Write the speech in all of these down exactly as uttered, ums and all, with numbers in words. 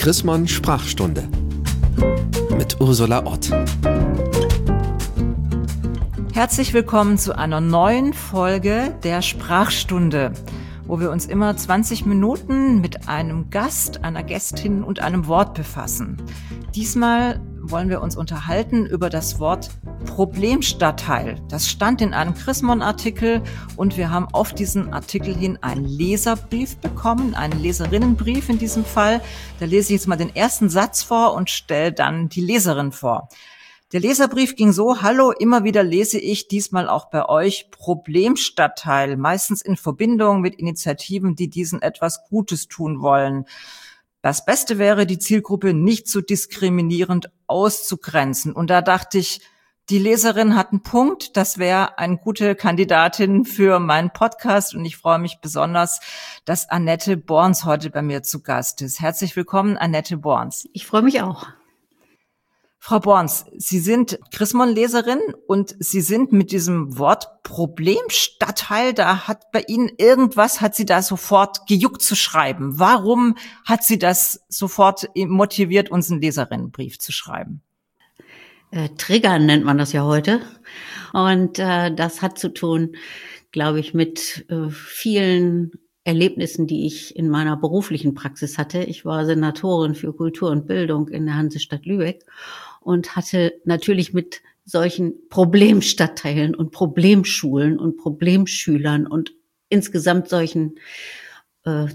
Chrismon Sprachstunde mit Ursula Ott. Herzlich willkommen zu einer neuen Folge der Sprachstunde, wo wir uns immer zwanzig Minuten mit einem Gast, einer Gästin und einem Wort befassen. Diesmal wollen wir uns unterhalten über das Wort Problemstadtteil. Das stand in einem Chrismon-Artikel und wir haben auf diesen Artikel hin einen Leserbrief bekommen, einen Leserinnenbrief in diesem Fall. Da lese ich jetzt mal den ersten Satz vor und stelle dann die Leserin vor. Der Leserbrief ging so: Hallo, immer wieder lese ich, diesmal auch bei euch, Problemstadtteil, meistens in Verbindung mit Initiativen, die diesen etwas Gutes tun wollen. Das Beste wäre, die Zielgruppe nicht so diskriminierend auszugrenzen. Und da dachte ich, die Leserin hat einen Punkt, das wäre eine gute Kandidatin für meinen Podcast. Und ich freue mich besonders, dass Annette Borns heute bei mir zu Gast ist. Herzlich willkommen, Annette Borns. Ich freue mich auch. Frau Borns, Sie sind Chrismon-Leserin und Sie sind mit diesem Wort Problemstadtteil, da hat bei Ihnen irgendwas, hat Sie da sofort gejuckt zu schreiben. Warum hat Sie das sofort motiviert, uns einen Leserinnenbrief zu schreiben? Äh, Triggern nennt man das ja heute. Und äh, das hat zu tun, glaube ich, mit äh, vielen Erlebnissen, die ich in meiner beruflichen Praxis hatte. Ich war Senatorin für Kultur und Bildung in der Hansestadt Lübeck und hatte natürlich mit solchen Problemstadtteilen und Problemschulen und Problemschülern und insgesamt solchen äh,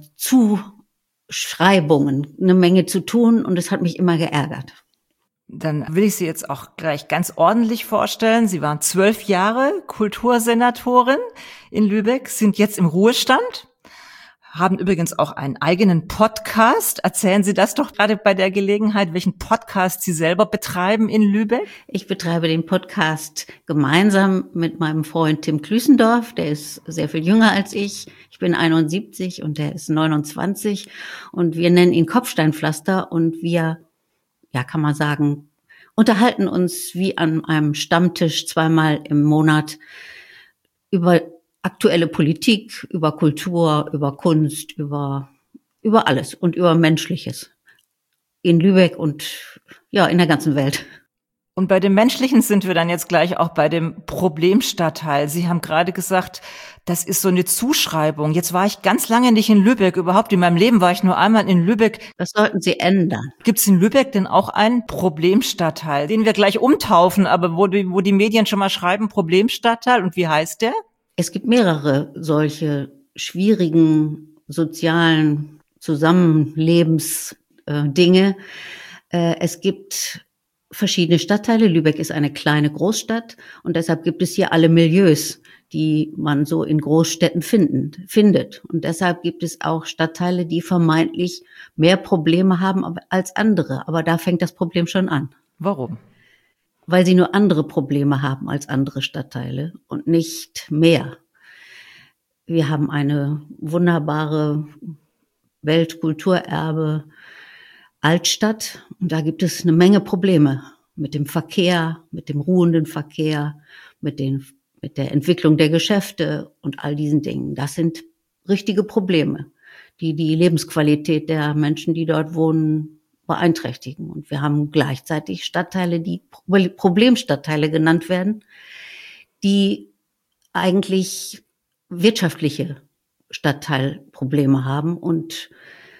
Zuschreibungen eine Menge zu tun, und es hat mich immer geärgert. Dann will ich Sie jetzt auch gleich ganz ordentlich vorstellen. Sie waren zwölf Jahre Kultursenatorin in Lübeck, sind jetzt im Ruhestand, haben übrigens auch einen eigenen Podcast. Erzählen Sie das doch gerade bei der Gelegenheit, welchen Podcast Sie selber betreiben in Lübeck. Ich betreibe den Podcast gemeinsam mit meinem Freund Tim Klüssendorf. Der ist sehr viel jünger als ich. Ich bin einundsiebzig und der ist neunundzwanzig. Und wir nennen ihn Kopfsteinpflaster. Und wir, ja, kann man sagen, unterhalten uns wie an einem Stammtisch zweimal im Monat über aktuelle Politik, über Kultur, über Kunst, über, über alles und über Menschliches. In Lübeck und, ja, in der ganzen Welt. Und bei dem Menschlichen sind wir dann jetzt gleich auch bei dem Problemstadtteil. Sie haben gerade gesagt, das ist so eine Zuschreibung. Jetzt war ich ganz lange nicht in Lübeck. Überhaupt in meinem Leben war ich nur einmal in Lübeck. Das sollten Sie ändern. Gibt es in Lübeck denn auch einen Problemstadtteil, den wir gleich umtaufen, aber wo die, wo die Medien schon mal schreiben, Problemstadtteil? Und wie heißt der? Es gibt mehrere solche schwierigen sozialen Zusammenlebensdinge. Es gibt verschiedene Stadtteile. Lübeck ist eine kleine Großstadt und deshalb gibt es hier alle Milieus, die man so in Großstädten finden, findet. Und deshalb gibt es auch Stadtteile, die vermeintlich mehr Probleme haben als andere. Aber da fängt das Problem schon an. Warum? Weil sie nur andere Probleme haben als andere Stadtteile und nicht mehr. Wir haben eine wunderbare Weltkulturerbe Altstadt und da gibt es eine Menge Probleme mit dem Verkehr, mit dem ruhenden Verkehr, mit den, mit der Entwicklung der Geschäfte und all diesen Dingen. Das sind richtige Probleme, die die Lebensqualität der Menschen, die dort wohnen, beeinträchtigen. Und wir haben gleichzeitig Stadtteile, die Problemstadtteile genannt werden, die eigentlich wirtschaftliche Stadtteilprobleme haben und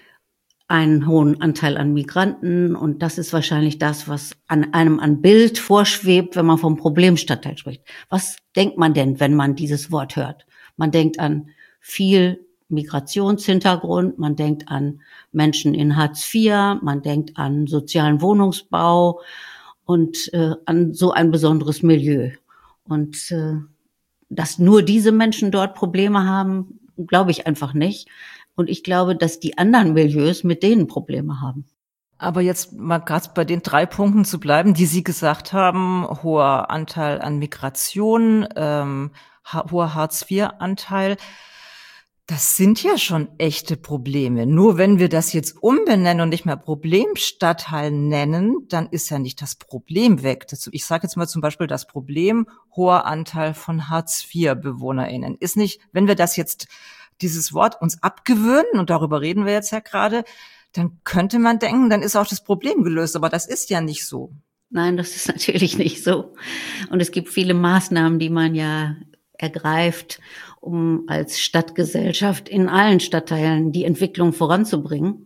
einen hohen Anteil an Migranten. Und das ist wahrscheinlich das, was an einem an Bild vorschwebt, wenn man vom Problemstadtteil spricht. Was denkt man denn, wenn man dieses Wort hört? Man denkt an viel Migrationshintergrund, man denkt an Menschen in Hartz vier, man denkt an sozialen Wohnungsbau und äh, an so ein besonderes Milieu. Und äh, dass nur diese Menschen dort Probleme haben, glaube ich einfach nicht. Und ich glaube, dass die anderen Milieus mit denen Probleme haben. Aber jetzt mal gerade bei den drei Punkten zu bleiben, die Sie gesagt haben: hoher Anteil an Migration, ähm, hoher Hartz vier Anteil. Das sind ja schon echte Probleme. Nur wenn wir das jetzt umbenennen und nicht mehr Problemstadtteil nennen, dann ist ja nicht das Problem weg. Ich sage jetzt mal zum Beispiel das Problem hoher Anteil von Hartz vier BewohnerInnen. Ist nicht, wenn wir das jetzt, dieses Wort uns abgewöhnen, und darüber reden wir jetzt ja gerade, Dann könnte man denken, dann ist auch das Problem gelöst, aber das ist ja nicht so. Nein, das ist natürlich nicht so. Und es gibt viele Maßnahmen, die man ja ergreift, um als Stadtgesellschaft in allen Stadtteilen die Entwicklung voranzubringen.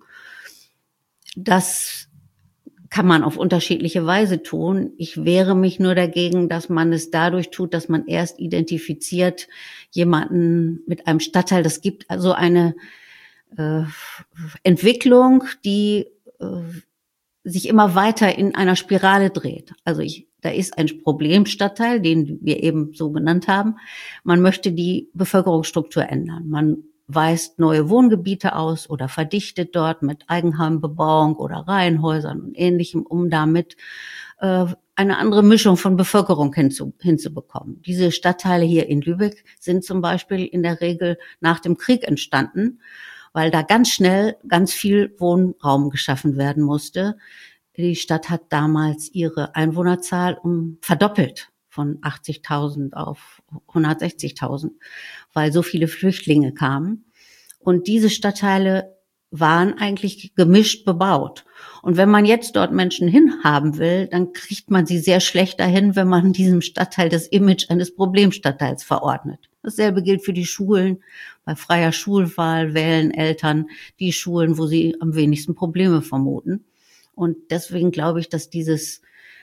Das kann man auf unterschiedliche Weise tun. Ich wehre mich nur dagegen, dass man es dadurch tut, dass man erst identifiziert jemanden mit einem Stadtteil. Das gibt also eine äh, Entwicklung, die äh, sich immer weiter in einer Spirale dreht. Also ich, da ist ein Problemstadtteil, den wir eben so genannt haben. Man möchte die Bevölkerungsstruktur ändern. Man weist neue Wohngebiete aus oder verdichtet dort mit Eigenheimbebauung oder Reihenhäusern und Ähnlichem, um damit äh, eine andere Mischung von Bevölkerung hinzu, hinzubekommen. Diese Stadtteile hier in Lübeck sind zum Beispiel in der Regel nach dem Krieg entstanden, weil da ganz schnell ganz viel Wohnraum geschaffen werden musste. Die Stadt hat damals ihre Einwohnerzahl um verdoppelt, von achtzigtausend auf hundertsechzigtausend, weil so viele Flüchtlinge kamen. Und diese Stadtteile waren eigentlich gemischt bebaut. Und wenn man jetzt dort Menschen hinhaben will, dann kriegt man sie sehr schlecht dahin, wenn man diesem Stadtteil das Image eines Problemstadtteils verordnet. Dasselbe gilt für die Schulen. Bei freier Schulwahl wählen Eltern die Schulen, wo sie am wenigsten Probleme vermuten. Und deswegen glaube ich, dass dieses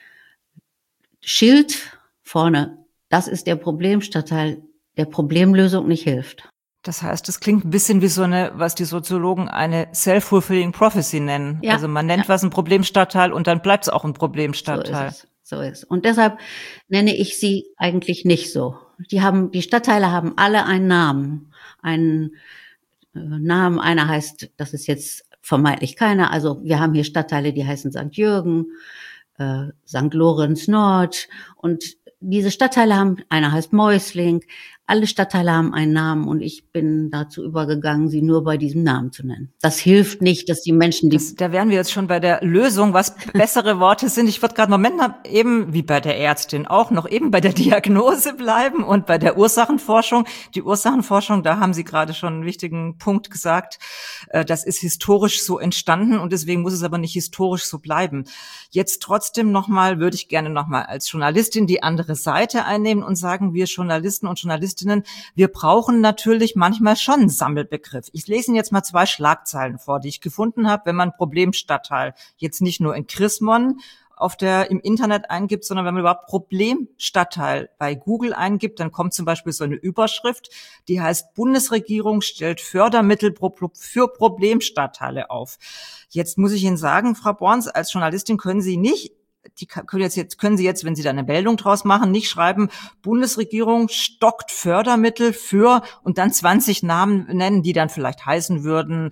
Schild vorne, das ist der Problemstadtteil, der Problemlösung nicht hilft. Das heißt, es klingt ein bisschen wie so eine, was die Soziologen eine self-fulfilling prophecy nennen. Ja, also man nennt ja. was ein Problemstadtteil und dann bleibt es auch ein Problemstadtteil. So ist es. So ist. Und deshalb nenne ich sie eigentlich nicht so. Die haben, die Stadtteile haben alle einen Namen. Einen äh, Namen, einer heißt, das ist jetzt vermeintlich keiner. Also wir haben hier Stadtteile, die heißen Sankt Jürgen, äh, Sankt Lorenz Nord. Und diese Stadtteile haben, einer heißt Mäusling. Alle Stadtteile haben einen Namen und ich bin dazu übergegangen, sie nur bei diesem Namen zu nennen. Das hilft nicht, dass die Menschen die... Das, da wären wir jetzt schon bei der Lösung, was bessere Worte sind. Ich würde gerade Moment eben, wie bei der Ärztin auch, noch eben bei der Diagnose bleiben und bei der Ursachenforschung. Die Ursachenforschung, da haben Sie gerade schon einen wichtigen Punkt gesagt. Das ist historisch so entstanden und deswegen muss es aber nicht historisch so bleiben. Jetzt trotzdem nochmal, würde ich gerne nochmal als Journalistin die andere Seite einnehmen und sagen, wir Journalisten und Journalistinnen, wir brauchen natürlich manchmal schon einen Sammelbegriff. Ich lese Ihnen jetzt mal zwei Schlagzeilen vor, die ich gefunden habe, wenn man Problemstadtteil jetzt nicht nur in Chrismon auf der im Internet eingibt, sondern wenn man überhaupt Problemstadtteil bei Google eingibt, dann kommt zum Beispiel so eine Überschrift, die heißt Bundesregierung stellt Fördermittel für Problemstadtteile auf. Jetzt muss ich Ihnen sagen, Frau Borns, als Journalistin können Sie nicht Die können jetzt, jetzt, können Sie jetzt, wenn Sie da eine Meldung draus machen, nicht schreiben, Bundesregierung stockt Fördermittel für und dann zwanzig Namen nennen, die dann vielleicht heißen würden,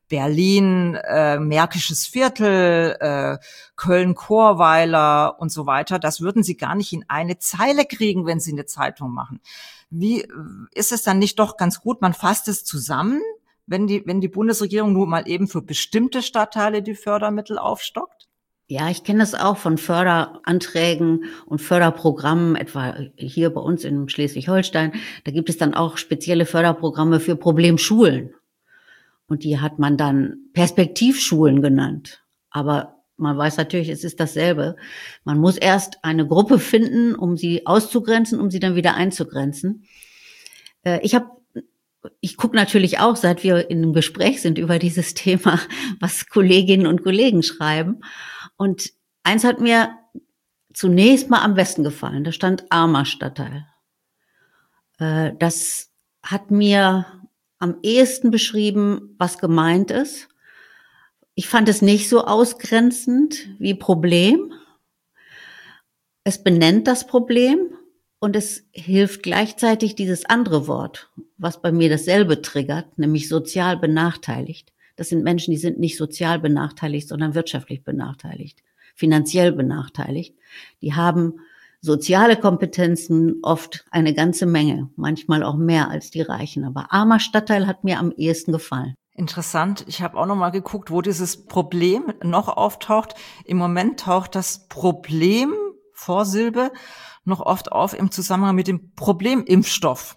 Berlin, äh, Märkisches Viertel, äh, Köln-Chorweiler und so weiter. Das würden Sie gar nicht in eine Zeile kriegen, wenn Sie eine Zeitung machen. Wie ist es dann nicht doch ganz gut, man fasst es zusammen, wenn die, wenn die Bundesregierung nur mal eben für bestimmte Stadtteile die Fördermittel aufstockt? Ja, ich kenne das auch von Förderanträgen und Förderprogrammen, etwa hier bei uns in Schleswig-Holstein. Da gibt es dann auch spezielle Förderprogramme für Problemschulen. Und die hat man dann Perspektivschulen genannt. Aber man weiß natürlich, es ist dasselbe. Man muss erst eine Gruppe finden, um sie auszugrenzen, um sie dann wieder einzugrenzen. Ich habe Ich gucke natürlich auch, seit wir in einem Gespräch sind über dieses Thema, was Kolleginnen und Kollegen schreiben. Und eins hat mir zunächst mal am besten gefallen. Da stand armer Stadtteil. Das hat mir am ehesten beschrieben, was gemeint ist. Ich fand es nicht so ausgrenzend wie Problem. Es benennt das Problem und es hilft gleichzeitig dieses andere Wort, was bei mir dasselbe triggert, nämlich sozial benachteiligt. Das sind Menschen, die sind nicht sozial benachteiligt, sondern wirtschaftlich benachteiligt, finanziell benachteiligt. Die haben soziale Kompetenzen, oft eine ganze Menge, manchmal auch mehr als die Reichen. Aber armer Stadtteil hat mir am ehesten gefallen. Interessant. Ich habe auch noch mal geguckt, wo dieses Problem noch auftaucht. Im Moment taucht das Problem, Vorsilbe, noch oft auf im Zusammenhang mit dem Problemimpfstoff.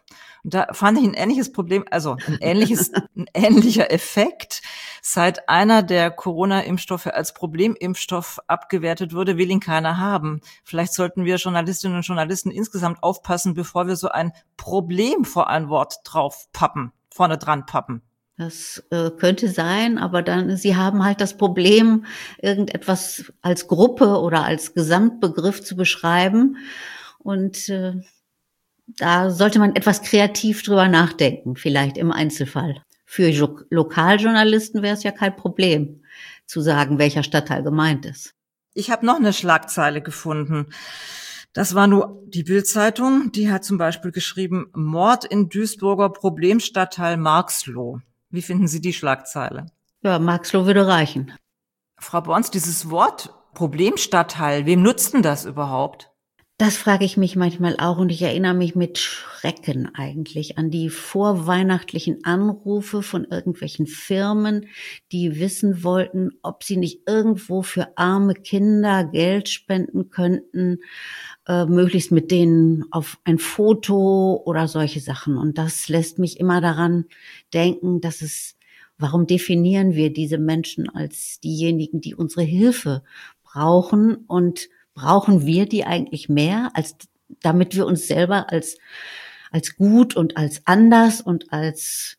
Und da fand ich ein ähnliches Problem, also ein ähnliches, ein ähnlicher Effekt. Seit einer der Corona-Impfstoffe als Problemimpfstoff abgewertet wurde, will ihn keiner haben. Vielleicht sollten wir Journalistinnen und Journalisten insgesamt aufpassen, bevor wir so ein Problem vor ein Wort drauf pappen, vorne dran pappen. Das äh, könnte sein, aber dann, Sie haben halt das Problem, irgendetwas als Gruppe oder als Gesamtbegriff zu beschreiben. Und äh, da sollte man etwas kreativ drüber nachdenken, vielleicht im Einzelfall. Für jo- Lokaljournalisten wäre es ja kein Problem, zu sagen, welcher Stadtteil gemeint ist. Ich habe noch eine Schlagzeile gefunden. Das war nur die Bild-Zeitung. Die hat zum Beispiel geschrieben, Mord in Duisburger Problemstadtteil Marxloh. Wie finden Sie die Schlagzeile? Ja, Marxloh würde reichen. Frau Borns, dieses Wort Problemstadtteil, wem nutzt denn das überhaupt? Das frage ich mich manchmal auch und ich erinnere mich mit Schrecken eigentlich an die vorweihnachtlichen Anrufe von irgendwelchen Firmen, die wissen wollten, ob sie nicht irgendwo für arme Kinder Geld spenden könnten, äh, möglichst mit denen auf ein Foto oder solche Sachen. Und das lässt mich immer daran denken, dass es, warum definieren wir diese Menschen als diejenigen, die unsere Hilfe brauchen, und brauchen wir die eigentlich mehr, als damit wir uns selber als als gut und als anders und als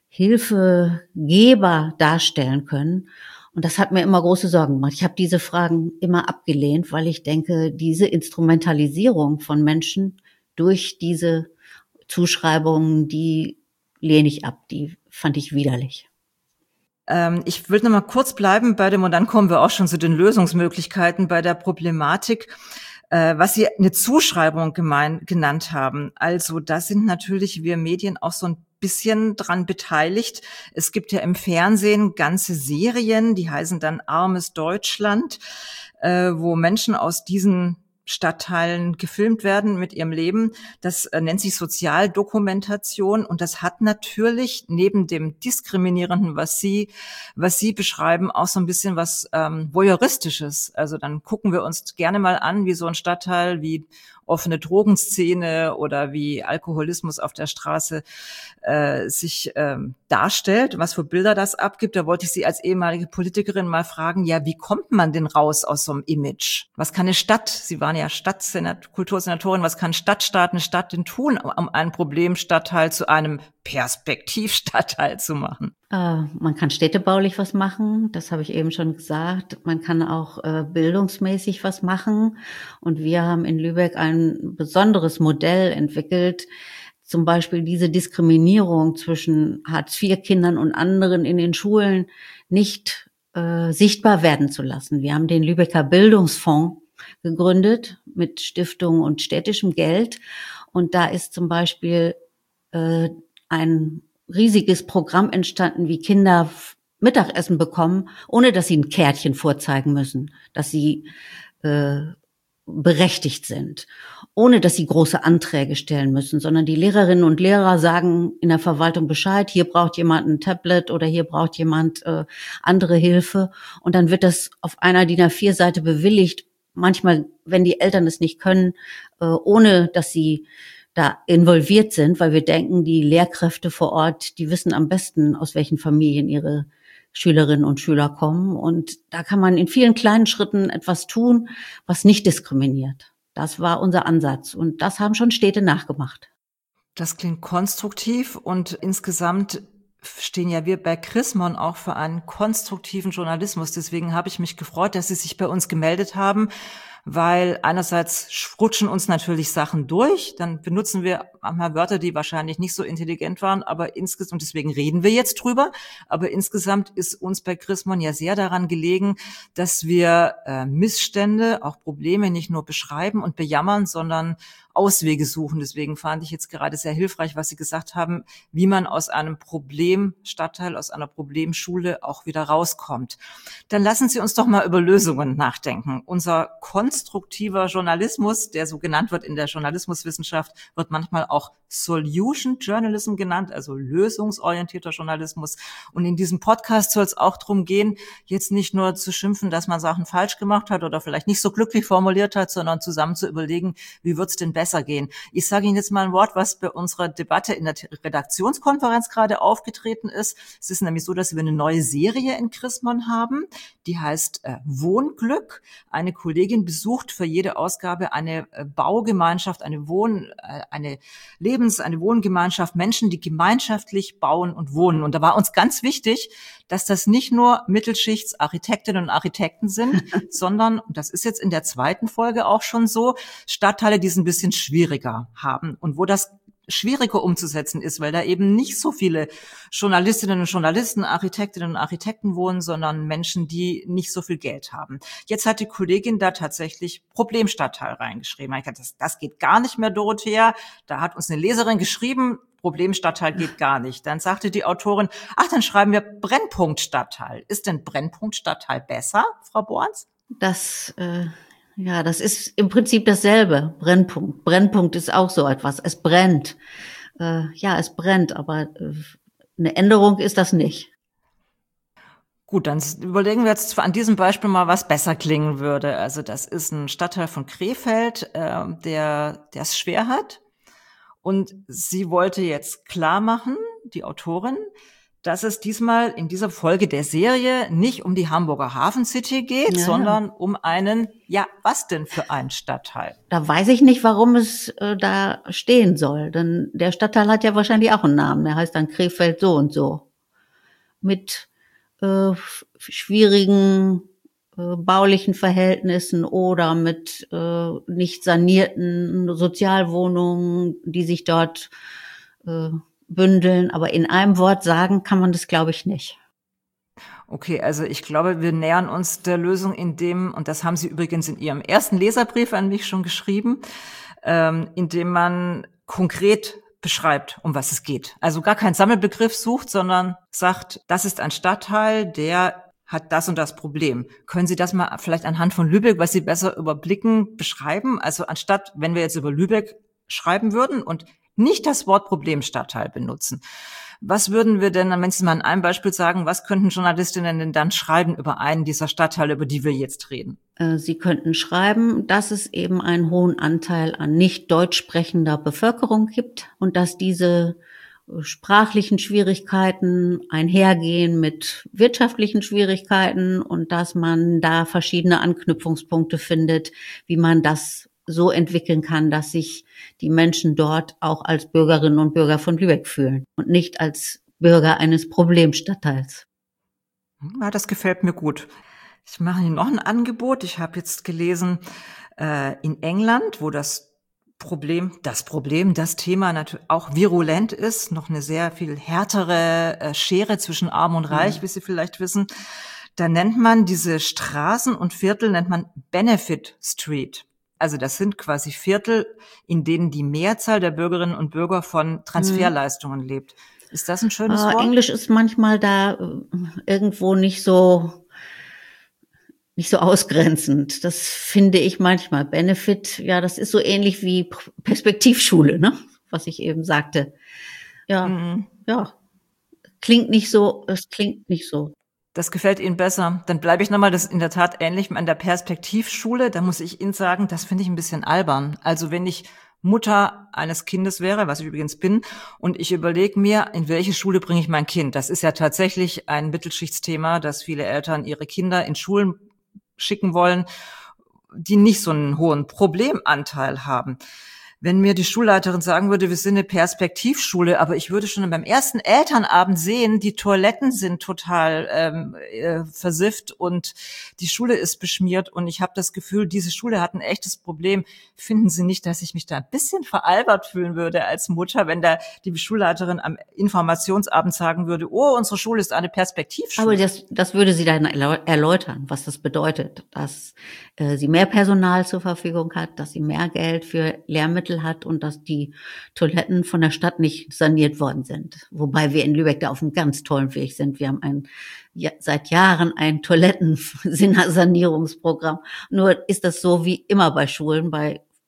Hilfegeber darstellen können? Und das hat mir immer große Sorgen gemacht. Ich habe diese Fragen immer abgelehnt, weil ich denke, diese Instrumentalisierung von Menschen durch diese Zuschreibungen, die lehne ich ab, die fand ich widerlich. Ich will noch mal kurz bleiben bei dem, und dann kommen wir auch schon zu den Lösungsmöglichkeiten bei der Problematik, was Sie eine Zuschreibung gemein, genannt haben. Also da sind natürlich wir Medien auch so ein bisschen dran beteiligt. Es gibt ja im Fernsehen ganze Serien, die heißen dann Armes Deutschland, wo Menschen aus diesen Stadtteilen gefilmt werden mit ihrem Leben. Das äh, nennt sich Sozialdokumentation, und das hat natürlich neben dem Diskriminierenden, was Sie, was Sie beschreiben, auch so ein bisschen was ähm, Voyeuristisches. Also dann gucken wir uns gerne mal an, wie so ein Stadtteil, wie offene Drogenszene oder wie Alkoholismus auf der Straße äh, sich ähm, darstellt, was für Bilder das abgibt. Da wollte ich Sie als ehemalige Politikerin mal fragen, ja, wie kommt man denn raus aus so einem Image? Was kann eine Stadt, Sie waren ja Stadtkultursenatorin, was kann Stadtstaat, eine Stadt denn tun, um einen Problemstadtteil zu einem Perspektivstadtteil zu machen? Äh, man kann städtebaulich was machen, das habe ich eben schon gesagt. Man kann auch äh, bildungsmäßig was machen. Und wir haben in Lübeck ein besonderes Modell entwickelt, zum Beispiel diese Diskriminierung zwischen Hartz-vier-Kindern und anderen in den Schulen nicht äh, sichtbar werden zu lassen. Wir haben den Lübecker Bildungsfonds gegründet mit Stiftung und städtischem Geld. Und da ist zum Beispiel äh, ein riesiges Programm entstanden, wie Kinder Mittagessen bekommen, ohne dass sie ein Kärtchen vorzeigen müssen, dass sie äh, berechtigt sind, ohne dass sie große Anträge stellen müssen, sondern die Lehrerinnen und Lehrer sagen in der Verwaltung Bescheid, hier braucht jemand ein Tablet oder hier braucht jemand äh, andere Hilfe, und dann wird das auf einer D I N A vier Seite bewilligt, manchmal, wenn die Eltern es nicht können, äh, ohne dass sie da involviert sind, weil wir denken, die Lehrkräfte vor Ort, die wissen am besten, aus welchen Familien ihre Schülerinnen und Schüler kommen. Und da kann man in vielen kleinen Schritten etwas tun, was nicht diskriminiert. Das war unser Ansatz. Und das haben schon Städte nachgemacht. Das klingt konstruktiv, und insgesamt stehen ja wir bei Chrismon auch für einen konstruktiven Journalismus. Deswegen habe ich mich gefreut, dass Sie sich bei uns gemeldet haben, weil einerseits rutschen uns natürlich Sachen durch, dann benutzen wir manchmal Wörter, die wahrscheinlich nicht so intelligent waren, aber insgesamt, deswegen reden wir jetzt drüber, aber insgesamt ist uns bei Chrismon ja sehr daran gelegen, dass wir äh, Missstände, auch Probleme nicht nur beschreiben und bejammern, sondern Auswege suchen. Deswegen fand ich jetzt gerade sehr hilfreich, was Sie gesagt haben, wie man aus einem Problemstadtteil, aus einer Problemschule auch wieder rauskommt. Dann lassen Sie uns doch mal über Lösungen nachdenken. Unser konstruktiver Journalismus, der so genannt wird in der Journalismuswissenschaft, wird manchmal auch Solution Journalism genannt, also lösungsorientierter Journalismus. Und in diesem Podcast soll es auch darum gehen, jetzt nicht nur zu schimpfen, dass man Sachen falsch gemacht hat oder vielleicht nicht so glücklich formuliert hat, sondern zusammen zu überlegen, wie wird's denn besser gehen. Ich sage Ihnen jetzt mal ein Wort, was bei unserer Debatte in der Redaktionskonferenz gerade aufgetreten ist. Es ist nämlich so, dass wir eine neue Serie in Chrismon haben, die heißt äh, Wohnglück. Eine Kollegin besucht für jede Ausgabe eine äh, Baugemeinschaft, eine Wohn, äh, eine Lebens-, eine Wohngemeinschaft, Menschen, die gemeinschaftlich bauen und wohnen. Und da war uns ganz wichtig, dass das nicht nur Mittelschichts-Architektinnen und Architekten sind, sondern, und das ist jetzt in der zweiten Folge auch schon so, Stadtteile, die es ein bisschen schwieriger haben und wo das schwieriger umzusetzen ist, weil da eben nicht so viele Journalistinnen und Journalisten, Architektinnen und Architekten wohnen, sondern Menschen, die nicht so viel Geld haben. Jetzt hat die Kollegin da tatsächlich Problemstadtteil reingeschrieben. Ich dachte, das, das geht gar nicht mehr, Dorothea. Da hat uns eine Leserin geschrieben, Problemstadtteil geht gar nicht. Dann sagte die Autorin, ach, dann schreiben wir Brennpunktstadtteil. Ist denn Brennpunktstadtteil besser, Frau Borns? Das, äh, ja, das ist im Prinzip dasselbe. Brennpunkt. Brennpunkt ist auch so etwas. Es brennt. Äh, ja, es brennt, aber äh, eine Änderung ist das nicht. Gut, dann überlegen wir jetzt an diesem Beispiel mal, was besser klingen würde. Also das ist ein Stadtteil von Krefeld, äh, der der es schwer hat. Und sie wollte jetzt klar machen, die Autorin, dass es diesmal in dieser Folge der Serie nicht um die Hamburger Hafen City geht, ja, sondern um einen, ja, was denn für einen Stadtteil? Da weiß ich nicht, warum es äh, da stehen soll. Denn der Stadtteil hat ja wahrscheinlich auch einen Namen. Der heißt dann Krefeld so und so. Mit äh, schwierigen äh, baulichen Verhältnissen oder mit äh, nicht sanierten Sozialwohnungen, die sich dort äh, bündeln, aber in einem Wort sagen kann man das, glaube ich, nicht. Okay, also ich glaube, wir nähern uns der Lösung, in dem, und das haben Sie übrigens in Ihrem ersten Leserbrief an mich schon geschrieben, ähm, indem man konkret beschreibt, um was es geht. Also gar keinen Sammelbegriff sucht, sondern sagt, das ist ein Stadtteil, der hat das und das Problem. Können Sie das mal vielleicht anhand von Lübeck, was Sie besser überblicken, beschreiben? Also anstatt, wenn wir jetzt über Lübeck schreiben würden und nicht das Wort Problemstadtteil benutzen. Was würden wir denn, wenn Sie mal an einem Beispiel sagen, was könnten Journalistinnen denn dann schreiben über einen dieser Stadtteile, über die wir jetzt reden? Sie könnten schreiben, dass es eben einen hohen Anteil an nicht deutsch sprechender Bevölkerung gibt und dass diese sprachlichen Schwierigkeiten einhergehen mit wirtschaftlichen Schwierigkeiten und dass man da verschiedene Anknüpfungspunkte findet, wie man das so entwickeln kann, dass sich die Menschen dort auch als Bürgerinnen und Bürger von Lübeck fühlen und nicht als Bürger eines Problemstadtteils. Ja, das gefällt mir gut. Ich mache Ihnen noch ein Angebot. Ich habe jetzt gelesen, äh, in England, wo das Problem, das Problem, das Thema natürlich auch virulent ist, noch eine sehr viel härtere äh, Schere zwischen Arm und Reich, mhm. wie Sie vielleicht wissen, da nennt man diese Straßen und Viertel, nennt man Benefit Street. Also das sind quasi Viertel, in denen die Mehrzahl der Bürgerinnen und Bürger von Transferleistungen mhm. lebt. Ist das ein schönes äh, Wort? Englisch ist manchmal da irgendwo nicht so nicht so ausgrenzend. Das finde ich manchmal. Benefit, ja, das ist so ähnlich wie Perspektivschule, ne? Was ich eben sagte. Ja, mhm. ja. Klingt nicht so, es klingt nicht so. Das gefällt Ihnen besser. Dann bleibe ich nochmal, das ist in der Tat ähnlich an der Perspektivschule. Da muss ich Ihnen sagen, das finde ich ein bisschen albern. Also wenn ich Mutter eines Kindes wäre, was ich übrigens bin, und ich überlege mir, in welche Schule bringe ich mein Kind? Das ist ja tatsächlich ein Mittelschichtsthema, dass viele Eltern ihre Kinder in Schulen schicken wollen, die nicht so einen hohen Problemanteil haben. Wenn mir die Schulleiterin sagen würde, wir sind eine Perspektivschule, aber ich würde schon beim ersten Elternabend sehen, die Toiletten sind total ähm, äh, versifft und die Schule ist beschmiert und ich habe das Gefühl, diese Schule hat ein echtes Problem. Finden Sie nicht, dass ich mich da ein bisschen veralbert fühlen würde als Mutter, wenn da die Schulleiterin am Informationsabend sagen würde, oh, unsere Schule ist eine Perspektivschule? Aber das, das würde sie dann erläutern, was das bedeutet, dass äh, sie mehr Personal zur Verfügung hat, dass sie mehr Geld für Lehrmittel hat und dass die Toiletten von der Stadt nicht saniert worden sind. Wobei wir in Lübeck da auf einem ganz tollen Weg sind. Wir haben ein, ja, seit Jahren ein Toilettensanierungsprogramm. Nur ist das so wie immer bei Schulen, bei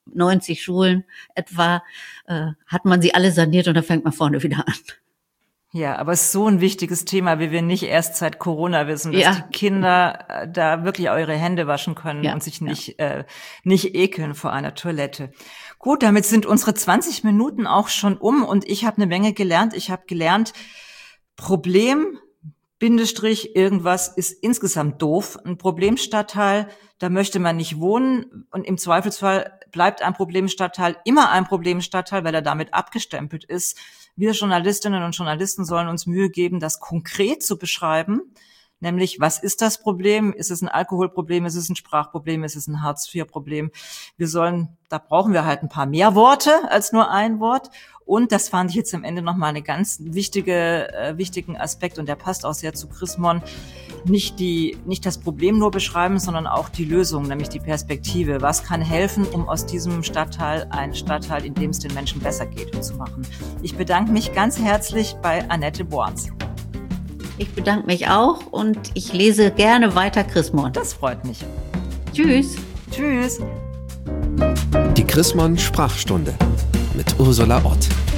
neunzig Schulen etwa, äh, hat man sie alle saniert und dann fängt man vorne wieder an. Ja, aber es ist so ein wichtiges Thema, wie wir nicht erst seit Corona wissen, dass Ja. die Kinder da wirklich eure Hände waschen können Ja, und sich ja. nicht äh, nicht ekeln vor einer Toilette. Gut, damit sind unsere zwanzig Minuten auch schon um und ich habe eine Menge gelernt. Ich habe gelernt, Problem, Bindestrich, irgendwas ist insgesamt doof. Ein Problemstadtteil, da möchte man nicht wohnen und im Zweifelsfall bleibt ein Problemstadtteil immer ein Problemstadtteil, weil er damit abgestempelt ist. Wir Journalistinnen und Journalisten sollen uns Mühe geben, das konkret zu beschreiben, nämlich was ist das Problem? Ist es ein Alkoholproblem? Ist es ein Sprachproblem? Ist es ein Hartz vier Problem? Wir sollen, da brauchen wir halt ein paar mehr Worte als nur ein Wort. Und das fand ich jetzt am Ende nochmal einen ganz wichtige, äh, wichtigen Aspekt und der passt auch sehr zu Chris Mon. Nicht die, nicht das Problem nur beschreiben, sondern auch die Lösung, nämlich die Perspektive. Was kann helfen, um aus diesem Stadtteil einen Stadtteil, in dem es den Menschen besser geht, zu machen? Ich bedanke mich ganz herzlich bei Annette Borns. Ich bedanke mich auch und ich lese gerne weiter Chris Mon. Das freut mich. Tschüss. Tschüss. Die Chris Mon Sprachstunde mit Ursula Ott.